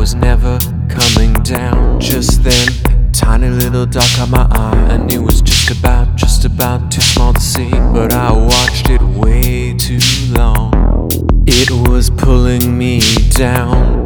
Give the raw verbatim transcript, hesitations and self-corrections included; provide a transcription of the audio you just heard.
was never coming down. Just then, tiny little dot caught my eye, and it was just about, just about too small to see. But I watched it way too long. It was pulling me down.